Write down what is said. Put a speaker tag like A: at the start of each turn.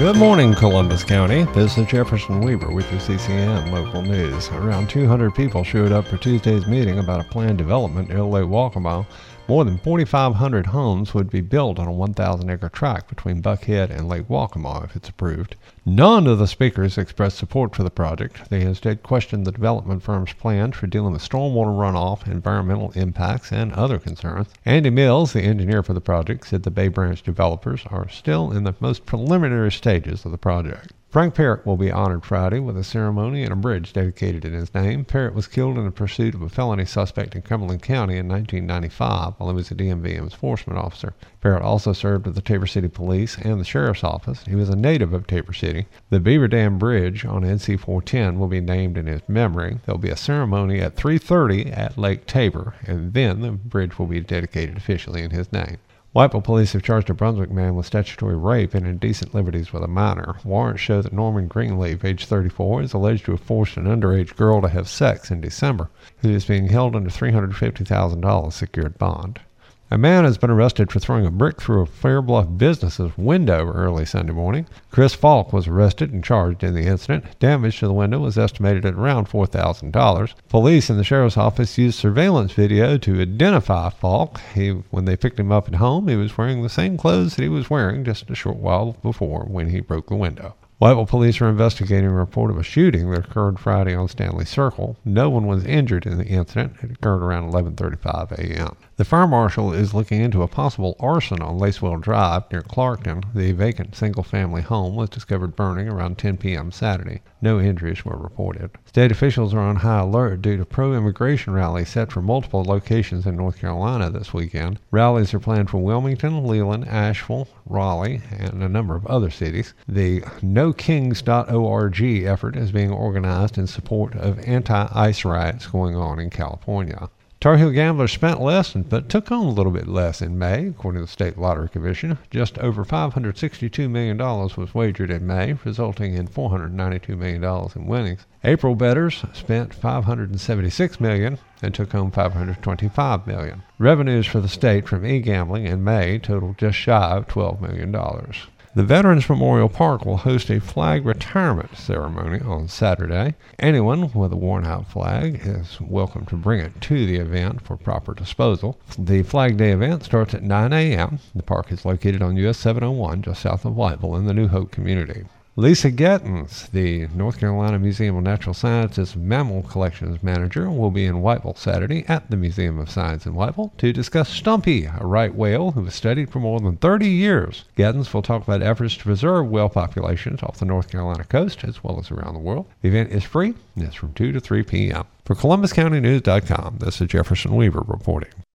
A: Good morning, Columbus County. This is Jefferson Weaver with your CCN local news. Around 200 people showed up for Tuesday's meeting about a planned development near Lake Waccamaw. More than 4,500 homes would be built on a 1,000-acre tract between Buckhead and Lake Waccamaw if it's approved. None of the speakers expressed support for the project. They instead questioned the development firm's plans for dealing with stormwater runoff, environmental impacts, and other concerns. Andy Mills, the engineer for the project, said the Bay Branch developers are still in the most preliminary stages of the project. Frank Parrott will be honored Friday with a ceremony and a bridge dedicated in his name. Parrott was killed in the pursuit of a felony suspect in Cumberland County in 1995 while he was a DMV enforcement officer. Parrott also served with the Tabor City Police and the Sheriff's Office. He was a native of Tabor City. The Beaver Dam Bridge on NC 410 will be named in his memory. There will be a ceremony at 3:30 at Lake Tabor, and then the bridge will be dedicated officially in his name. Whiteville police have charged a Brunswick man with statutory rape and indecent liberties with a minor. Warrants show that Norman Greenleaf, age 34, is alleged to have forced an underage girl to have sex in December. He is being held under $350,000 secured bond. A man has been arrested for throwing a brick through a Fairbluff business's window early Sunday morning. Chris Falk was arrested and charged in the incident. Damage to the window was estimated at around $4,000. Police in the sheriff's office used surveillance video to identify Falk. When they picked him up at home, he was wearing the same clothes that he was wearing just a short while before when he broke the window. Whiteville police are investigating a report of a shooting that occurred Friday on Stanley Circle. No one was injured in the incident. It occurred around 11:35 a.m. The fire marshal is looking into a possible arson on Lacewell Drive near Clarkton. The vacant single-family home was discovered burning around 10 p.m. Saturday. No injuries were reported. State officials are on high alert due to pro-immigration rallies set for multiple locations in North Carolina this weekend. Rallies are planned for Wilmington, Leland, Asheville, Raleigh, and a number of other cities. The NoKings.org effort is being organized in support of anti-ICE riots going on in California. Tar Heel gamblers spent less but took home a little bit less in May, according to the State Lottery Commission. Just over $562 million was wagered in May, resulting in $492 million in winnings. April bettors spent $576 million and took home $525 million. Revenues for the state from e-gambling in May totaled just shy of $12 million. The Veterans Memorial Park will host a flag retirement ceremony on Saturday. Anyone with a worn-out flag is welcome to bring it to the event for proper disposal. The Flag Day event starts at 9 a.m. The park is located on US 701 just south of Whiteville in the New Hope community. Lisa Gettins, the North Carolina Museum of Natural Sciences Mammal Collections Manager, will be in Whiteville Saturday at the Museum of Science in Whiteville to discuss Stumpy, a right whale who was studied for more than 30 years. Gettins will talk about efforts to preserve whale populations off the North Carolina coast as well as around the world. The event is free and it's from 2 to 3 p.m. For ColumbusCountyNews.com, this is Jefferson Weaver reporting.